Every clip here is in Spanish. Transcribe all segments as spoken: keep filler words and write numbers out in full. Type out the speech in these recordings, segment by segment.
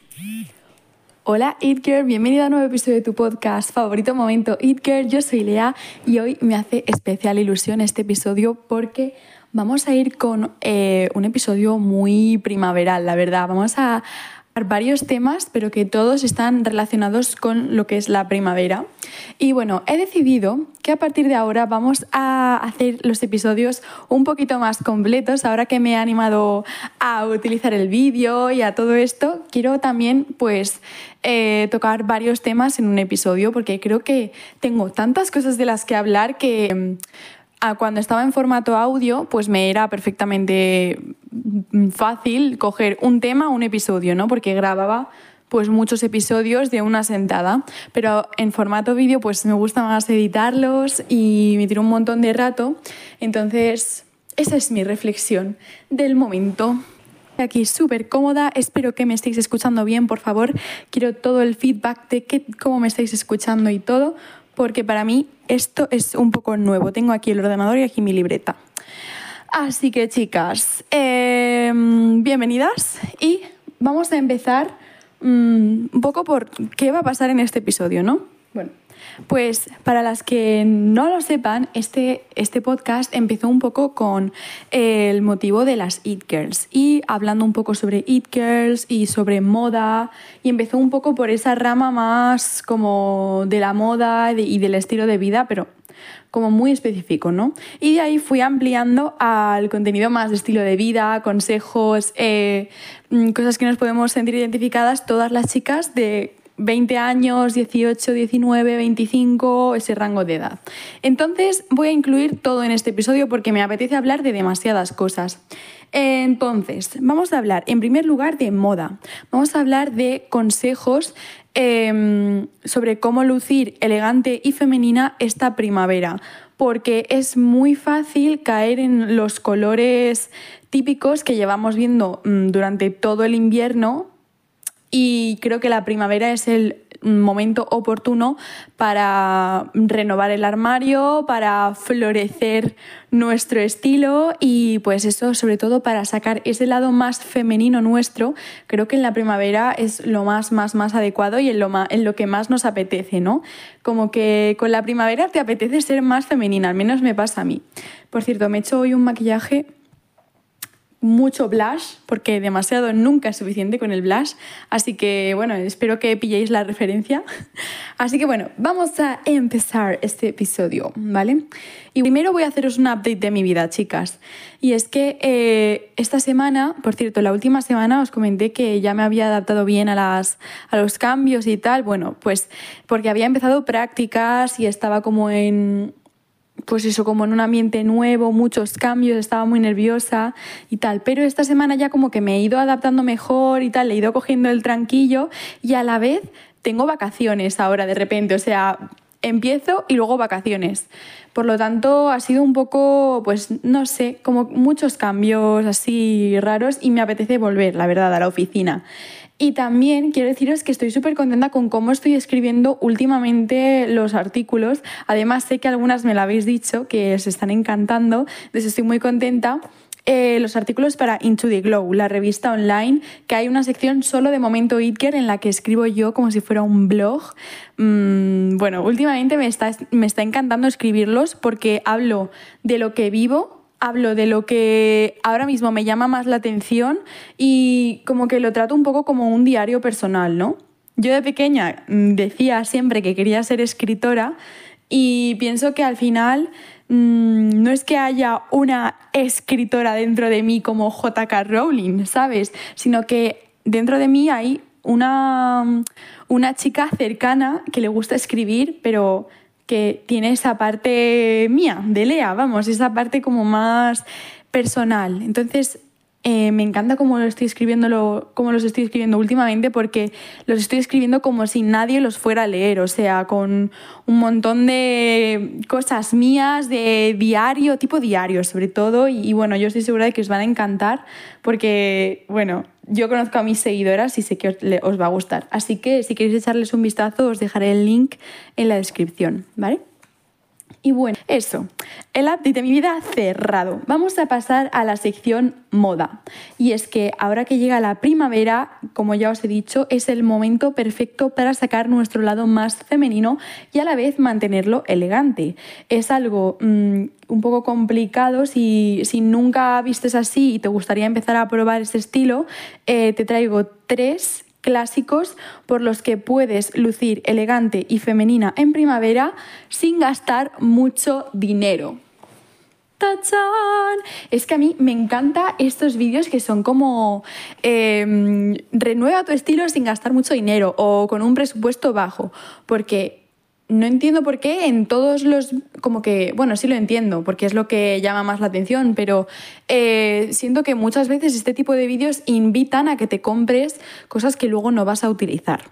Hola It Girl, bienvenida a un nuevo episodio de tu podcast favorito momento It Girl. Yo soy Lea y hoy me hace especial ilusión este episodio porque vamos a ir con eh, un episodio muy primaveral, la verdad. Vamos a hablar varios temas, pero que todos están relacionados con lo que es la primavera. Y bueno, he decidido que a partir de ahora vamos a hacer los episodios un poquito más completos. Ahora que me he animado a utilizar el vídeo y a todo esto, quiero también pues eh, tocar varios temas en un episodio, porque creo que tengo tantas cosas de las que hablar que eh, cuando estaba en formato audio pues me era perfectamente fácil coger un tema, un episodio, ¿no? Porque grababa pues muchos episodios de una sentada, pero en formato vídeo pues me gusta más editarlos y me tiro un montón de rato. Entonces esa es mi reflexión del momento. Aquí súper cómoda, espero que me estéis escuchando bien, por favor. Quiero todo el feedback de que, cómo me estáis escuchando y todo, porque para mí esto es un poco nuevo. Tengo aquí el ordenador y aquí mi libreta. Así que chicas, eh, bienvenidas y vamos a empezar un poco por qué va a pasar en este episodio, ¿no? Bueno, pues para las que no lo sepan, este, este podcast empezó un poco con el motivo de las It Girls y hablando un poco sobre It Girls y sobre moda, y empezó un poco por esa rama más como de la moda y del estilo de vida, pero como muy específico, ¿no? Y de ahí fui ampliando al contenido más de estilo de vida, consejos, eh, cosas que nos podemos sentir identificadas todas las chicas de veinte años, dieciocho, diecinueve, veinticinco, ese rango de edad. Entonces voy a incluir todo en este episodio porque me apetece hablar de demasiadas cosas. Entonces, vamos a hablar en primer lugar de moda. Vamos a hablar de consejos eh, sobre cómo lucir elegante y femenina esta primavera, porque es muy fácil caer en los colores típicos que llevamos viendo mmm, durante todo el invierno. Y creo que la primavera es el momento oportuno para renovar el armario, para florecer nuestro estilo y pues eso, sobre todo para sacar ese lado más femenino nuestro. Creo que en la primavera es lo más, más, más adecuado y en lo, más, en lo que más nos apetece, ¿no? Como que con la primavera te apetece ser más femenina, al menos me pasa a mí. Por cierto, me he hecho hoy un maquillaje mucho blush, porque demasiado nunca es suficiente con el blush, así que bueno, espero que pilléis la referencia. Así que bueno, vamos a empezar este episodio, ¿vale? Y primero voy a haceros un update de mi vida, chicas, y es que eh, esta semana, por cierto, la última semana os comenté que ya me había adaptado bien a, las, a los cambios y tal, bueno, pues porque había empezado prácticas y estaba como en... pues eso, como en un ambiente nuevo, muchos cambios, estaba muy nerviosa y tal, pero esta semana ya como que me he ido adaptando mejor y tal, le he ido cogiendo el tranquillo y a la vez tengo vacaciones ahora de repente, o sea, empiezo y luego vacaciones. Por lo tanto, ha sido un poco, pues no sé, como muchos cambios así raros y me apetece volver, la verdad, a la oficina. Y también quiero deciros que estoy súper contenta con cómo estoy escribiendo últimamente los artículos. Además, sé que algunas me lo habéis dicho, que os están encantando, entonces estoy muy contenta. Eh, los artículos para Into the Glow, la revista online, que hay una sección solo de Momento It Girl en la que escribo yo como si fuera un blog. Mm, bueno, últimamente me está, me está encantando escribirlos porque hablo de lo que vivo, hablo de lo que ahora mismo me llama más la atención y como que lo trato un poco como un diario personal, ¿no? Yo de pequeña decía siempre que quería ser escritora y pienso que al final mmm, no es que haya una escritora dentro de mí como J K Rowling, ¿sabes? Sino que dentro de mí hay una, una chica cercana que le gusta escribir, pero que tiene esa parte mía, de Lea, vamos, esa parte como más personal. Entonces, eh, me encanta cómo lo estoy escribiendo, lo, cómo los estoy escribiendo últimamente, porque los estoy escribiendo como si nadie los fuera a leer, o sea, con un montón de cosas mías, de diario, tipo diario sobre todo, y, y bueno, yo estoy segura de que os van a encantar, porque, bueno, yo conozco a mis seguidoras y sé que os, le, os va a gustar. Así que si queréis echarles un vistazo, os dejaré el link en la descripción, ¿vale? Y bueno, eso, el update de mi vida cerrado. Vamos a pasar a la sección moda. Y es que ahora que llega la primavera, como ya os he dicho, es el momento perfecto para sacar nuestro lado más femenino y a la vez mantenerlo elegante. Es algo mmm, un poco complicado. Si, si nunca vistes así y te gustaría empezar a probar este estilo, eh, te traigo tres clásicos por los que puedes lucir elegante y femenina en primavera sin gastar mucho dinero. ¡Tachán! Es que a mí me encantan estos vídeos que son como eh, renueva tu estilo sin gastar mucho dinero o con un presupuesto bajo, porque no entiendo por qué en todos los... como que, bueno, sí lo entiendo, porque es lo que llama más la atención, pero eh, siento que muchas veces este tipo de vídeos invitan a que te compres cosas que luego no vas a utilizar.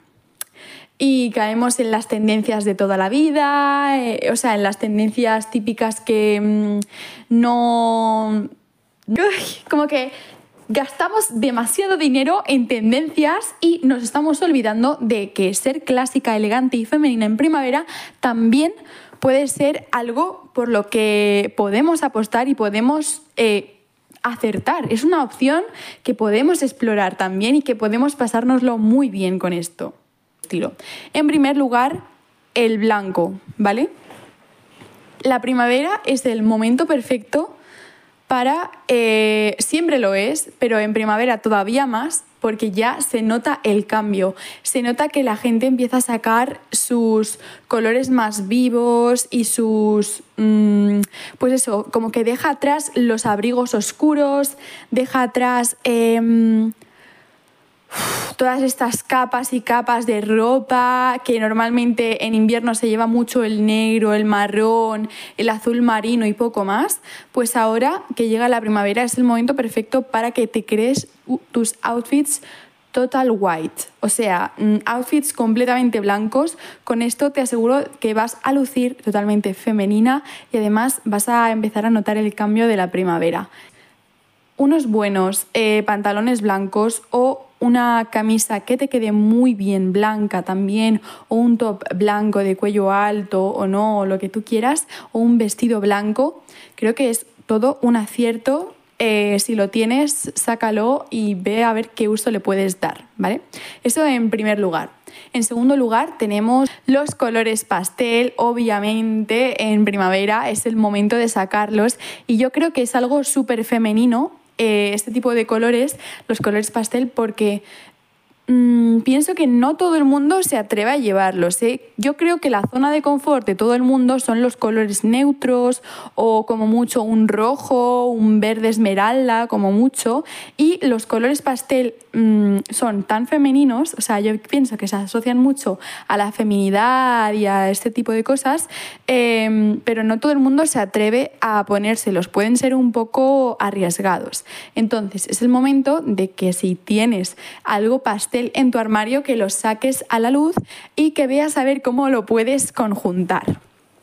Y caemos en las tendencias de toda la vida, eh, o sea, en las tendencias típicas que mmm, no... como que... gastamos demasiado dinero en tendencias y nos estamos olvidando de que ser clásica, elegante y femenina en primavera también puede ser algo por lo que podemos apostar y podemos eh, acertar. Es una opción que podemos explorar también y que podemos pasárnoslo muy bien con esto. En primer lugar, el blanco, ¿vale? La primavera es el momento perfecto para, eh, siempre lo es, pero en primavera todavía más, porque ya se nota el cambio. Se nota que la gente empieza a sacar sus colores más vivos y sus... Mmm, pues eso, como que deja atrás los abrigos oscuros, deja atrás... Eh, todas estas capas y capas de ropa que normalmente en invierno se lleva mucho el negro, el marrón, el azul marino y poco más, pues ahora que llega la primavera es el momento perfecto para que te crees tus outfits total white, o sea, outfits completamente blancos. Con esto te aseguro que vas a lucir totalmente femenina y además vas a empezar a notar el cambio de la primavera. Unos buenos eh, pantalones blancos o una camisa que te quede muy bien blanca también, o un top blanco de cuello alto o no, o lo que tú quieras, o un vestido blanco, creo que es todo un acierto. Eh, si lo tienes, sácalo y ve a ver qué uso le puedes dar, ¿vale? Eso en primer lugar. En segundo lugar tenemos los colores pastel. Obviamente en primavera es el momento de sacarlos y yo creo que es algo súper femenino eh, este tipo de colores, los colores pastel, porque mmm, pienso que no todo el mundo se atreve a llevarlos, ¿eh? Yo creo que la zona de confort de todo el mundo son los colores neutros o como mucho un rojo, un verde esmeralda, como mucho, y los colores pastel mmm, son tan femeninos, o sea, yo pienso que se asocian mucho a la feminidad y a este tipo de cosas, eh, pero no todo el mundo se atreve a ponérselos, pueden ser un poco arriesgados. Entonces es el momento de que si tienes algo pastel en tu armario, que lo saques a la luz y que veas a ver cómo lo puedes conjuntar.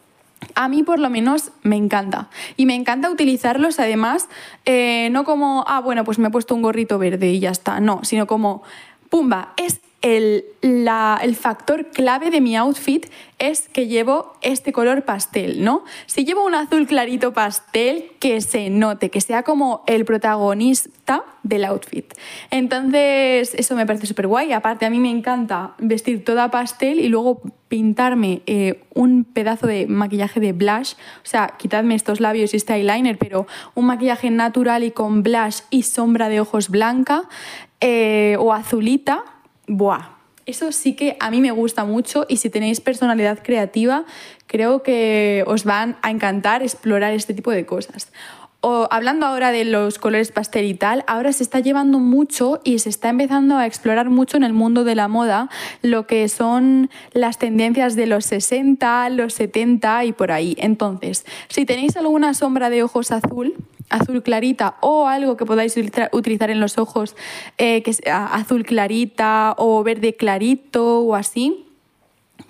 A mí por lo menos me encanta y me encanta utilizarlos además eh, no como, ah bueno pues me he puesto un gorrito verde y ya está, no, sino como pumba, es el, la, el factor clave de mi outfit es que llevo este color pastel, ¿no? Si llevo un azul clarito pastel, que se note, que sea como el protagonista del outfit. Entonces, eso me parece súper guay. Aparte, a mí me encanta vestir toda pastel y luego pintarme eh, un pedazo de maquillaje de blush. O sea, quitadme estos labios y este eyeliner, pero un maquillaje natural y con blush y sombra de ojos blanca eh, o azulita. ¡Buah! Eso sí que a mí me gusta mucho y si tenéis personalidad creativa, creo que os van a encantar explorar este tipo de cosas. O, hablando ahora de los colores pastel y tal, ahora se está llevando mucho y se está empezando a explorar mucho en el mundo de la moda lo que son las tendencias de los sesenta, los setenta y por ahí. Entonces, si tenéis alguna sombra de ojos azul, azul clarita o algo que podáis utilizar en los ojos eh, que sea azul clarita o verde clarito o así,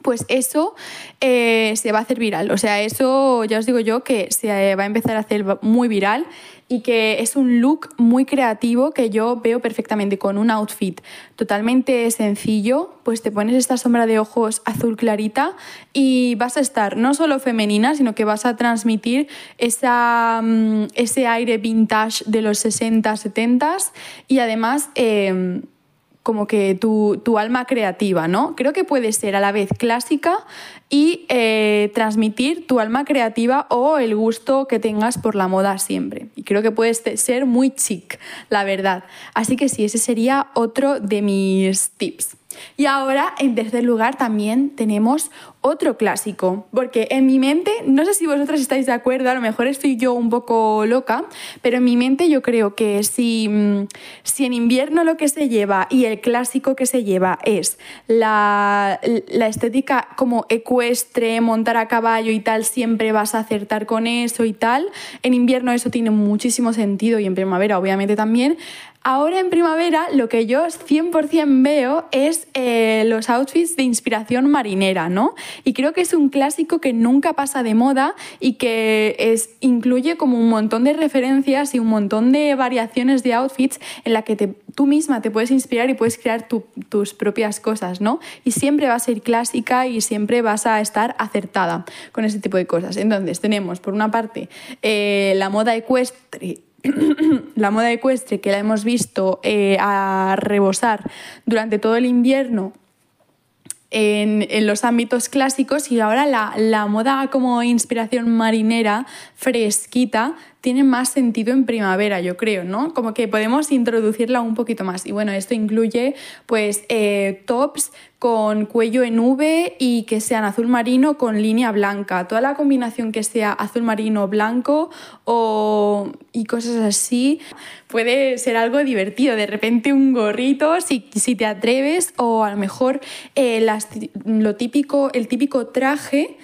pues eso eh, se va a hacer viral. O sea, eso ya os digo yo que se va a empezar a hacer muy viral y que es un look muy creativo que yo veo perfectamente con un outfit totalmente sencillo. Pues te pones esta sombra de ojos azul clarita y vas a estar no solo femenina, sino que vas a transmitir esa, ese aire vintage de los sesenta, setenta y además... Eh, como que tu, tu alma creativa, ¿no? Creo que puede ser a la vez clásica y eh, transmitir tu alma creativa o el gusto que tengas por la moda siempre. Y creo que puedes ser muy chic, la verdad. Así que sí, ese sería otro de mis tips. Y ahora, en tercer lugar, también tenemos otro clásico, porque en mi mente, no sé si vosotras estáis de acuerdo, a lo mejor estoy yo un poco loca, pero en mi mente yo creo que si, si en invierno lo que se lleva y el clásico que se lleva es la, la estética como ecuestre, montar a caballo y tal, siempre vas a acertar con eso y tal. En invierno eso tiene muchísimo sentido y en primavera obviamente también. Ahora en primavera lo que yo cien por ciento veo es eh, los outfits de inspiración marinera, ¿no? Y creo que es un clásico que nunca pasa de moda y que es, incluye como un montón de referencias y un montón de variaciones de outfits en la que te, tú misma te puedes inspirar y puedes crear tu, tus propias cosas, ¿no? Y siempre va a ser clásica y siempre vas a estar acertada con ese tipo de cosas. Entonces tenemos por una parte eh, la moda ecuestre, la moda ecuestre que la hemos visto eh, a rebosar durante todo el invierno en, en los ámbitos clásicos, y ahora la, la moda como inspiración marinera fresquita tiene más sentido en primavera, yo creo, ¿no? Como que podemos introducirla un poquito más. Y bueno, esto incluye pues eh, tops con cuello en V y que sean azul marino con línea blanca. Toda la combinación que sea azul marino blanco o, y cosas así puede ser algo divertido. De repente un gorrito, si, si te atreves, o a lo mejor eh, las, lo típico, el típico traje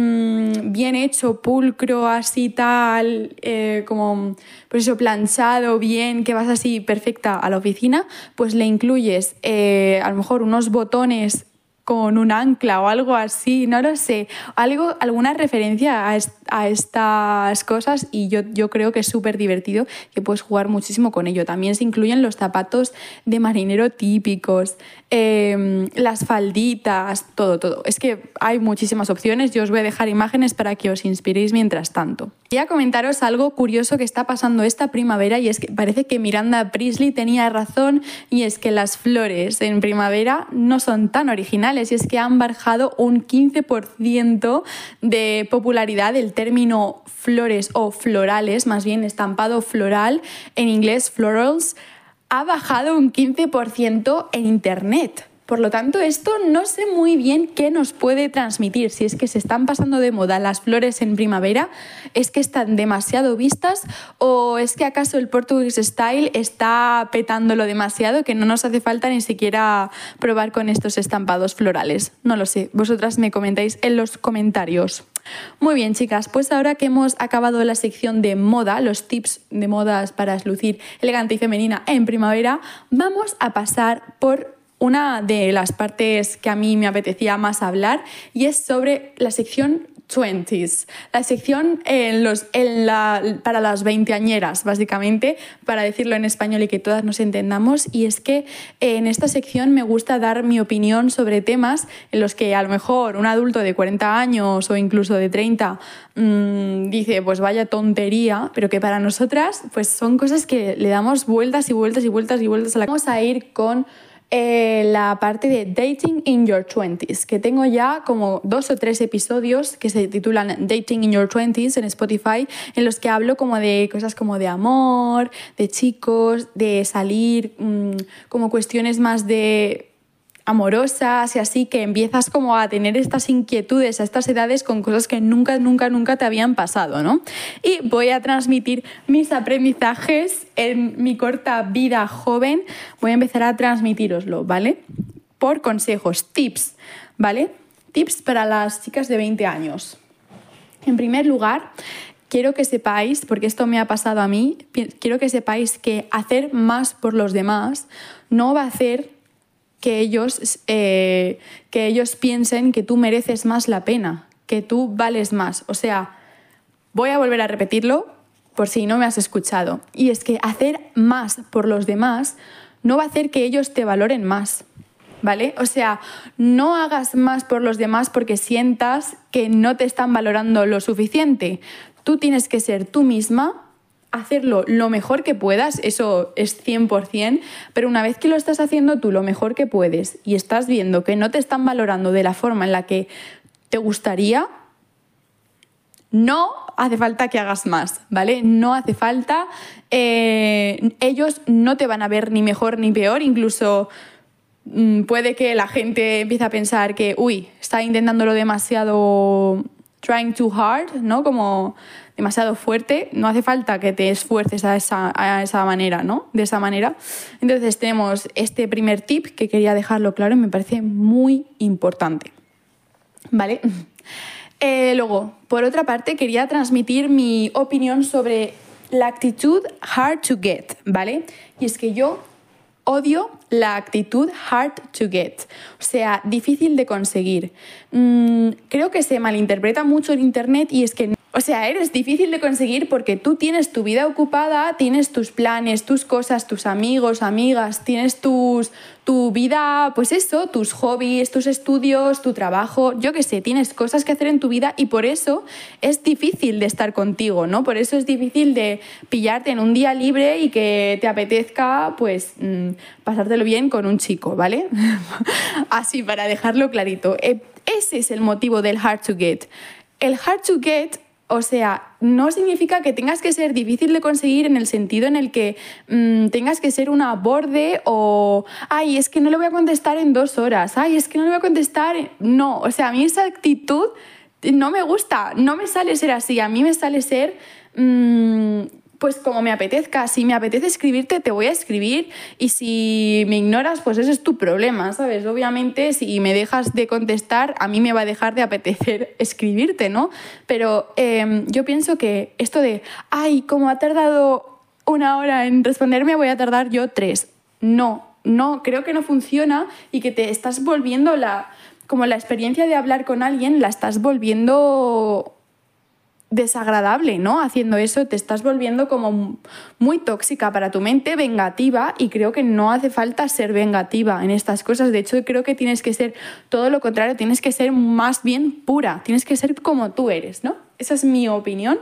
bien hecho, pulcro, así tal, eh, como pues eso, planchado, bien, que vas así perfecta a la oficina, pues le incluyes eh, a lo mejor unos botones con un ancla o algo así, no lo sé, algo, alguna referencia a, est- a estas cosas, y yo, yo creo que es súper divertido, que puedes jugar muchísimo con ello. También se incluyen los zapatos de marinero típicos, eh, las falditas, todo, todo. Es que hay muchísimas opciones, yo os voy a dejar imágenes para que os inspiréis mientras tanto. Voy a comentaros algo curioso que está pasando esta primavera, y es que parece que Miranda Priestly tenía razón, y es que las flores en primavera no son tan originales, y es que han bajado un quince por ciento de popularidad del término flores o florales, más bien estampado floral, en inglés florals, ha bajado un quince por ciento en internet. Por lo tanto, esto no sé muy bien qué nos puede transmitir. Si es que se están pasando de moda las flores en primavera, es que están demasiado vistas, o es que acaso el Portuguese Style está petándolo demasiado, que no nos hace falta ni siquiera probar con estos estampados florales. No lo sé, vosotras me comentáis en los comentarios. Muy bien, chicas, pues ahora que hemos acabado la sección de moda, los tips de modas para lucir elegante y femenina en primavera, vamos a pasar por una de las partes que a mí me apetecía más hablar, y es sobre la sección veintis, la sección en los, en la, para las veinteañeras, básicamente, para decirlo en español y que todas nos entendamos. Y es que en esta sección me gusta dar mi opinión sobre temas en los que a lo mejor un adulto de cuarenta años o incluso de treinta mmm, dice, pues vaya tontería, pero que para nosotras pues son cosas que le damos vueltas y vueltas y vueltas y vueltas a la... Vamos a ir con Eh, la parte de Dating in Your twenties, que tengo ya como dos o tres episodios que se titulan Dating in Your twenties en Spotify, en los que hablo como de cosas como de amor, de chicos, de salir, mmm, como cuestiones más de amorosas y así, que empiezas como a tener estas inquietudes a estas edades con cosas que nunca, nunca, nunca te habían pasado, ¿no? Y voy a transmitir mis aprendizajes en mi corta vida joven, voy a empezar a transmitíroslo, ¿vale? Por consejos, tips, ¿vale? Tips para las chicas de veinte años. En primer lugar, quiero que sepáis, porque esto me ha pasado a mí, quiero que sepáis que hacer más por los demás no va a hacer que ellos, eh, que ellos piensen que tú mereces más la pena, que tú vales más. O sea, voy a volver a repetirlo por si no me has escuchado. Y es que hacer más por los demás no va a hacer que ellos te valoren más, ¿vale? O sea, no hagas más por los demás porque sientas que no te están valorando lo suficiente. Tú tienes que ser tú misma, hacerlo lo mejor que puedas, eso es cien por ciento, pero una vez que lo estás haciendo tú lo mejor que puedes y estás viendo que no te están valorando de la forma en la que te gustaría, no hace falta que hagas más, ¿vale? No hace falta, eh, ellos no te van a ver ni mejor ni peor, incluso mmm, puede que la gente empiece a pensar que, uy, está intentándolo demasiado, trying too hard, ¿no? Como demasiado fuerte, no hace falta que te esfuerces a esa, a esa manera, ¿no? De esa manera. Entonces tenemos este primer tip que quería dejarlo claro y me parece muy importante, ¿vale? Eh, luego, por otra parte, quería transmitir mi opinión sobre la actitud hard to get, ¿vale? Y es que yo odio la actitud hard to get, o sea, difícil de conseguir. Mm, creo que se malinterpreta mucho en internet y es que, o sea, eres difícil de conseguir porque tú tienes tu vida ocupada, tienes tus planes, tus cosas, tus amigos, amigas, tienes tus, tu vida, pues eso, tus hobbies, tus estudios, tu trabajo, yo qué sé, tienes cosas que hacer en tu vida y por eso es difícil de estar contigo, ¿no? Por eso es difícil de pillarte en un día libre y que te apetezca, pues, mmm, pasártelo bien con un chico, ¿vale? Así, para dejarlo clarito. Ese es el motivo del hard to get. El hard to get, o sea, no significa que tengas que ser difícil de conseguir en el sentido en el que mmm, tengas que ser una borde o ay, es que no le voy a contestar en dos horas, ay, es que no le voy a contestar... En... No, o sea, a mí esa actitud no me gusta, no me sale ser así, a mí me sale ser... Mmm, pues como me apetezca, si me apetece escribirte te voy a escribir y si me ignoras pues ese es tu problema, ¿sabes? Obviamente si me dejas de contestar a mí me va a dejar de apetecer escribirte, ¿no? Pero eh, yo pienso que esto de ay, como ha tardado una hora en responderme voy a tardar yo tres, no, no, creo que no funciona y que te estás volviendo la, como la experiencia de hablar con alguien la estás volviendo... desagradable, ¿no? Haciendo eso te estás volviendo como muy tóxica para tu mente, vengativa, y creo que no hace falta ser vengativa en estas cosas. De hecho, creo que tienes que ser todo lo contrario, tienes que ser más bien pura, tienes que ser como tú eres, ¿no? Esa es mi opinión.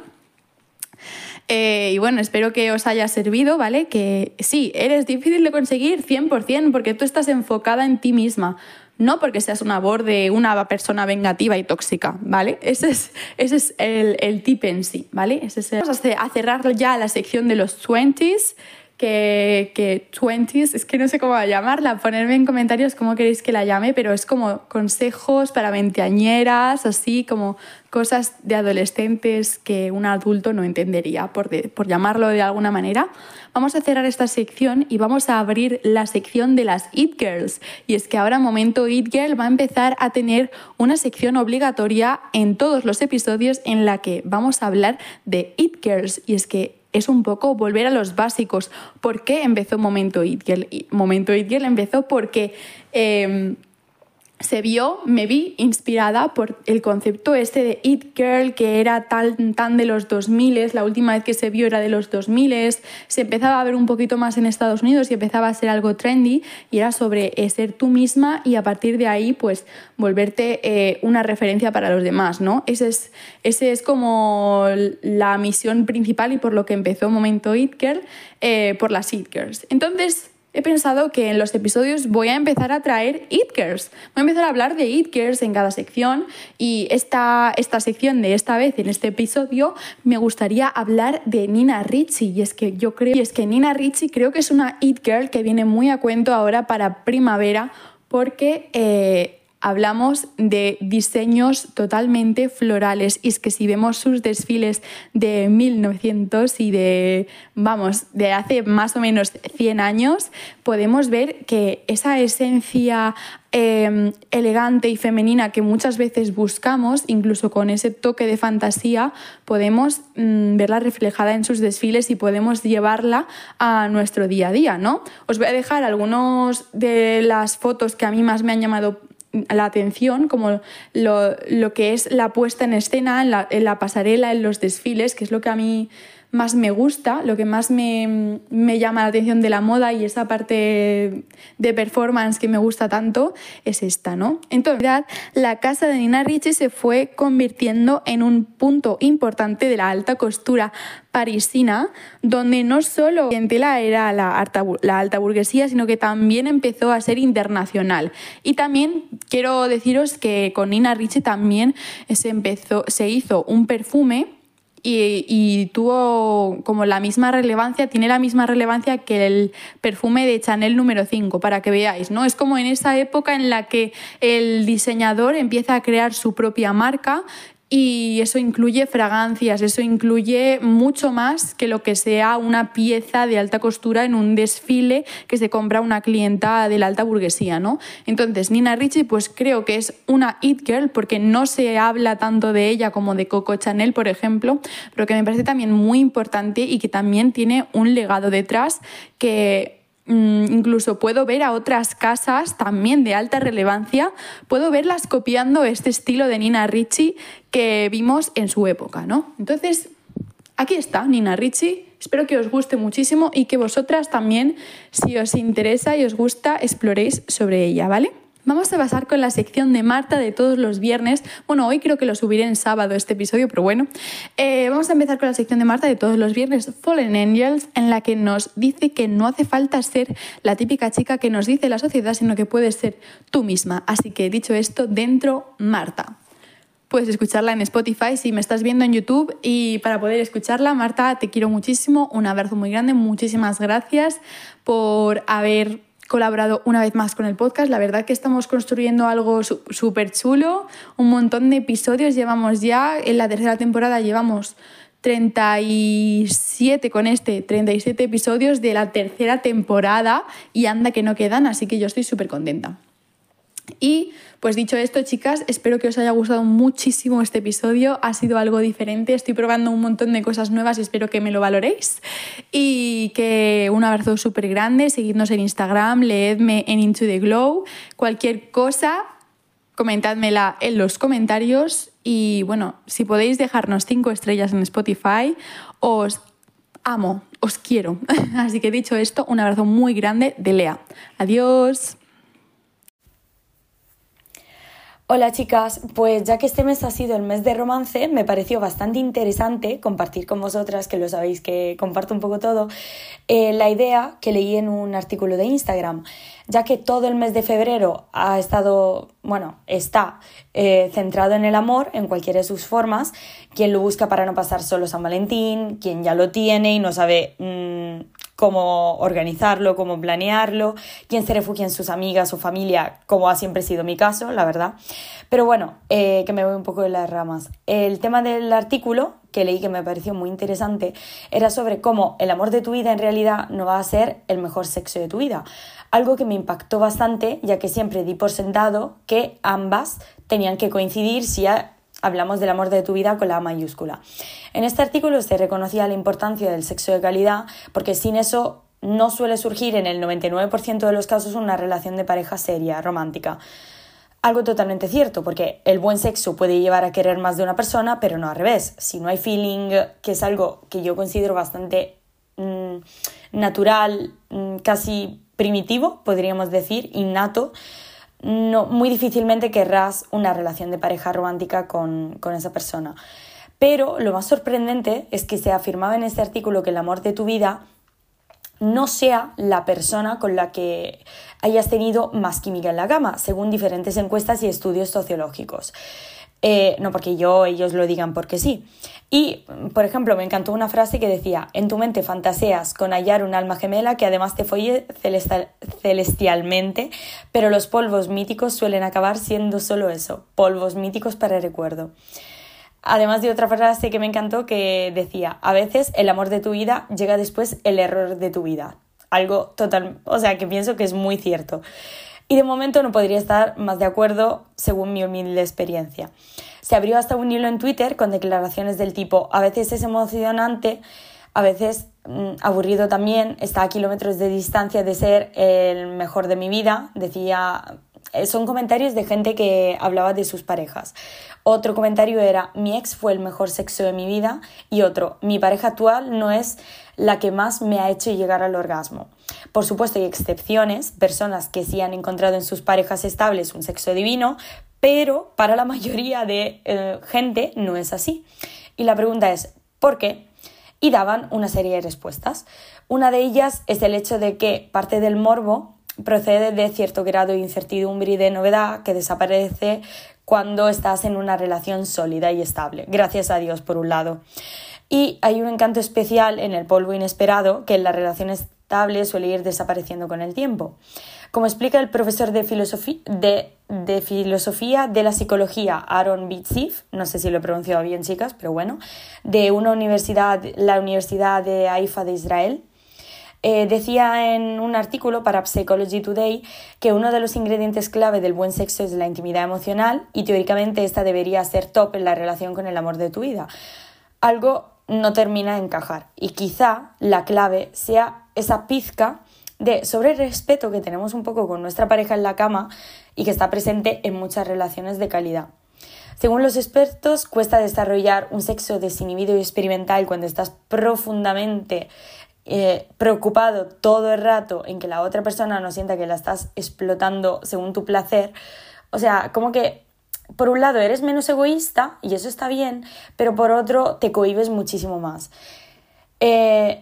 Eh, y bueno, espero que os haya servido, ¿vale? Que sí, eres difícil de conseguir cien por ciento porque tú estás enfocada en ti misma. No porque seas una borde, una persona vengativa y tóxica, ¿vale? Ese es, ese es el, el tip en sí, ¿vale? Ese es el... Vamos a cerrar ya la sección de los twenties, que, que twenties, es que no sé cómo llamarla, ponerme en comentarios cómo queréis que la llame, pero es como consejos para veinteañeras, así como cosas de adolescentes que un adulto no entendería, por, de, por llamarlo de alguna manera. Vamos a cerrar esta sección y vamos a abrir la sección de las It Girls. Y es que ahora Momento It Girl va a empezar a tener una sección obligatoria en todos los episodios en la que vamos a hablar de It Girls. Y es que es un poco volver a los básicos. ¿Por qué empezó Momento It Girl? Momento It Girl empezó porque... Eh, se vio, me vi inspirada por el concepto este de It Girl, que era tan, tan de los dos mil, la última vez que se vio era de los dos mil, se empezaba a ver un poquito más en Estados Unidos y empezaba a ser algo trendy y era sobre eh, ser tú misma y a partir de ahí pues volverte eh, una referencia para los demás, ¿no? Ese es, ese es como la misión principal y por lo que empezó Momento It Girl, eh, por las It Girls. Entonces... he pensado que en los episodios voy a empezar a traer It Girls. Voy a empezar a hablar de It Girls en cada sección y esta, esta sección de esta vez, en este episodio, me gustaría hablar de Nina Ricci. Y es que yo creo, y es que Nina Ricci creo que es una It Girl que viene muy a cuento ahora para primavera porque... Eh, hablamos de diseños totalmente florales, y es que si vemos sus desfiles de mil novecientos y de, vamos, de hace más o menos cien años, podemos ver que esa esencia eh, elegante y femenina que muchas veces buscamos, incluso con ese toque de fantasía, podemos mmm, verla reflejada en sus desfiles y podemos llevarla a nuestro día a día, ¿no? Os voy a dejar algunas de las fotos que a mí más me han llamado la atención, como lo, lo que es la puesta en escena, en la, en la pasarela, en los desfiles, que es lo que a mí más me gusta, lo que más me, me llama la atención de la moda, y esa parte de performance que me gusta tanto es esta, ¿no? Entonces, la casa de Nina Ricci se fue convirtiendo en un punto importante de la alta costura parisina, donde no solo la clientela era la alta, la alta burguesía, sino que también empezó a ser internacional. Y también quiero deciros que con Nina Ricci también se, empezó, se hizo un perfume Y, y tuvo como la misma relevancia, tiene la misma relevancia que el perfume de Chanel número cinco, para que veáis, ¿no? Es como en esa época en la que el diseñador empieza a crear su propia marca, y eso incluye fragancias, eso incluye mucho más que lo que sea una pieza de alta costura en un desfile que se compra una clienta de la alta burguesía, ¿no? Entonces, Nina Ricci, pues creo que es una it girl, porque no se habla tanto de ella como de Coco Chanel, por ejemplo, pero que me parece también muy importante y que también tiene un legado detrás que incluso puedo ver a otras casas también de alta relevancia, puedo verlas copiando este estilo de Nina Ricci que vimos en su época, ¿no? Entonces, aquí está Nina Ricci. Espero que os guste muchísimo y que vosotras también, si os interesa y os gusta, exploréis sobre ella, ¿vale? Vamos a pasar con la sección de Marta de todos los viernes. Bueno, hoy creo que lo subiré en sábado este episodio, pero bueno. Eh, vamos a empezar con la sección de Marta de todos los viernes, Fallen Angels, en la que nos dice que no hace falta ser la típica chica que nos dice la sociedad, sino que puedes ser tú misma. Así que, dicho esto, dentro Marta. Puedes escucharla en Spotify si me estás viendo en YouTube, y para poder escucharla, Marta, te quiero muchísimo, un abrazo muy grande, muchísimas gracias por haber colaborado una vez más con el podcast. La verdad que estamos construyendo algo súper chulo, un montón de episodios llevamos ya, en la tercera temporada llevamos treinta y siete con este, treinta y siete episodios de la tercera temporada, y anda que no quedan, así que yo estoy súper contenta. Y pues dicho esto, chicas, espero que os haya gustado muchísimo este episodio. Ha sido algo diferente, estoy probando un montón de cosas nuevas y espero que me lo valoréis. Y que un abrazo súper grande, seguidnos en Instagram, leedme en Into the Glow. Cualquier cosa, comentádmela en los comentarios. Y bueno, si podéis dejarnos cinco estrellas en Spotify, os amo, os quiero. Así que dicho esto, un abrazo muy grande de Lea. Adiós. Hola chicas, pues ya que este mes ha sido el mes de romance, me pareció bastante interesante compartir con vosotras, que lo sabéis que comparto un poco todo, eh, la idea que leí en un artículo de Instagram, ya que todo el mes de febrero ha estado, bueno, está eh, centrado en el amor, en cualquiera de sus formas, quien lo busca para no pasar solo San Valentín, quien ya lo tiene y no sabe mmm, cómo organizarlo, cómo planearlo, quien se refugia en sus amigas o familia, como ha siempre sido mi caso, la verdad. Pero bueno, eh, que me voy un poco de las ramas. El tema del artículo que leí, que me pareció muy interesante, era sobre cómo el amor de tu vida en realidad no va a ser el mejor sexo de tu vida. Algo que me impactó bastante, ya que siempre di por sentado que ambas tenían que coincidir si a hablamos del amor de tu vida con la A mayúscula. En este artículo se reconocía la importancia del sexo de calidad, porque sin eso no suele surgir en el noventa y nueve por ciento de los casos una relación de pareja seria, romántica. Algo totalmente cierto, porque el buen sexo puede llevar a querer más de una persona, pero no al revés. Si no hay feeling, que es algo que yo considero bastante mmm, natural, mmm, casi primitivo, podríamos decir, innato, no, muy difícilmente querrás una relación de pareja romántica con, con esa persona. Pero lo más sorprendente es que se afirmaba en este artículo que el amor de tu vida no sea la persona con la que hayas tenido más química en la cama, según diferentes encuestas y estudios sociológicos. Eh, no porque yo ellos lo digan porque sí. Y, por ejemplo, me encantó una frase que decía: en tu mente fantaseas con hallar un alma gemela que además te folle celestial, celestialmente, pero los polvos míticos suelen acabar siendo solo eso, polvos míticos para recuerdo. Además de otra frase que me encantó que decía: a veces el amor de tu vida llega después el error de tu vida. Algo total, o sea, que pienso que es muy cierto. Y de momento no podría estar más de acuerdo según mi humilde experiencia. Se abrió hasta un hilo en Twitter con declaraciones del tipo: a veces es emocionante, a veces mmm, aburrido también, está a kilómetros de distancia de ser el mejor de mi vida. Decía, son comentarios de gente que hablaba de sus parejas. Otro comentario era: mi ex fue el mejor sexo de mi vida. Y otro: mi pareja actual no es la que más me ha hecho llegar al orgasmo. Por supuesto, hay excepciones, personas que sí han encontrado en sus parejas estables un sexo divino, pero para la mayoría de eh, gente no es así. Y la pregunta es: ¿por qué? Y daban una serie de respuestas. Una de ellas es el hecho de que parte del morbo procede de cierto grado de incertidumbre y de novedad que desaparece cuando estás en una relación sólida y estable. Gracias a Dios, por un lado. Y hay un encanto especial en el polvo inesperado que en las relaciones estables suele ir desapareciendo con el tiempo. Como explica el profesor de, filosofi- de, de filosofía de la psicología Aaron Bitzif, no sé si lo he pronunciado bien, chicas, pero bueno, de una universidad, la Universidad de Haifa de Israel, eh, decía en un artículo para Psychology Today que uno de los ingredientes clave del buen sexo es la intimidad emocional y teóricamente esta debería ser top en la relación con el amor de tu vida. Algo no termina de encajar y quizá la clave sea esa pizca de sobre respeto que tenemos un poco con nuestra pareja en la cama y que está presente en muchas relaciones de calidad. Según los expertos, cuesta desarrollar un sexo desinhibido y experimental cuando estás profundamente eh, preocupado todo el rato en que la otra persona no sienta que la estás explotando según tu placer. O sea, como que por un lado eres menos egoísta y eso está bien, pero por otro te cohibes muchísimo más. Eh,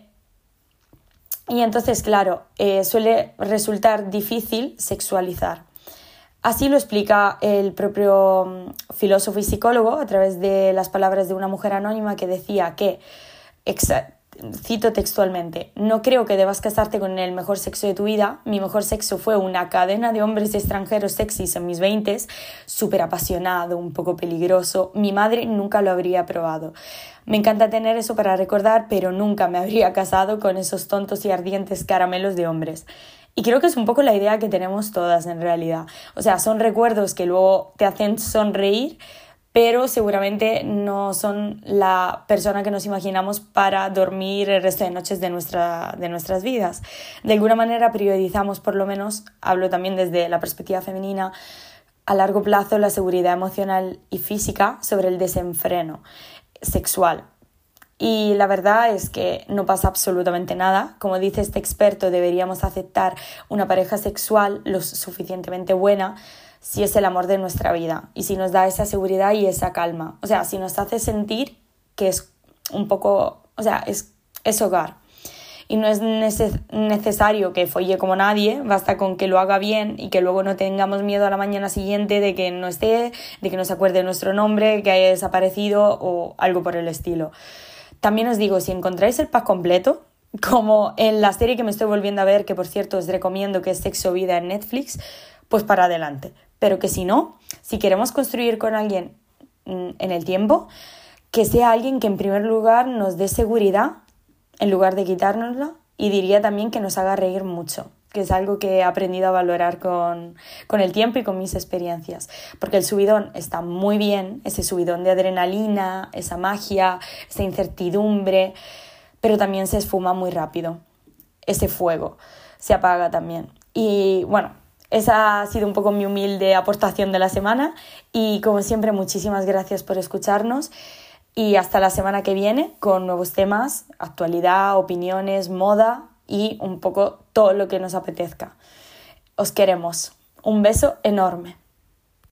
y entonces, claro, eh, suele resultar difícil sexualizar. Así lo explica el propio filósofo y psicólogo a través de las palabras de una mujer anónima que decía que, exa- cito textualmente: no creo que debas casarte con el mejor sexo de tu vida. Mi mejor sexo fue una cadena de hombres extranjeros sexys en mis veintes, súper apasionado, un poco peligroso. Mi madre nunca lo habría probado. Me encanta tener eso para recordar, pero nunca me habría casado con esos tontos y ardientes caramelos de hombres. Y creo que es un poco la idea que tenemos todas en realidad. O sea, son recuerdos que luego te hacen sonreír, pero seguramente no son la persona que nos imaginamos para dormir el resto de noches de, nuestra, de nuestras vidas. De alguna manera priorizamos, por lo menos, hablo también desde la perspectiva femenina, a largo plazo la seguridad emocional y física sobre el desenfreno sexual. Y la verdad es que no pasa absolutamente nada. Como dice este experto, deberíamos aceptar una pareja sexual lo suficientemente buena si es el amor de nuestra vida y si nos da esa seguridad y esa calma. O sea, si nos hace sentir que es un poco, o sea, es, es hogar. Y no es neces- necesario que folle como nadie, basta con que lo haga bien y que luego no tengamos miedo a la mañana siguiente de que no esté, de que no se acuerde de nuestro nombre, que haya desaparecido o algo por el estilo. También os digo, si encontráis el pack completo, como en la serie que me estoy volviendo a ver, que por cierto os recomiendo, que es Sexo Vida en Netflix, pues para adelante. Pero que si no, si queremos construir con alguien en el tiempo, que sea alguien que en primer lugar nos dé seguridad en lugar de quitárnosla, y diría también que nos haga reír mucho, que es algo que he aprendido a valorar con, con el tiempo y con mis experiencias, porque el subidón está muy bien, ese subidón de adrenalina, esa magia, esa incertidumbre, pero también se esfuma muy rápido, ese fuego se apaga también. Y bueno, esa ha sido un poco mi humilde aportación de la semana y como siempre muchísimas gracias por escucharnos. Y hasta la semana que viene con nuevos temas, actualidad, opiniones, moda y un poco todo lo que nos apetezca. Os queremos. Un beso enorme.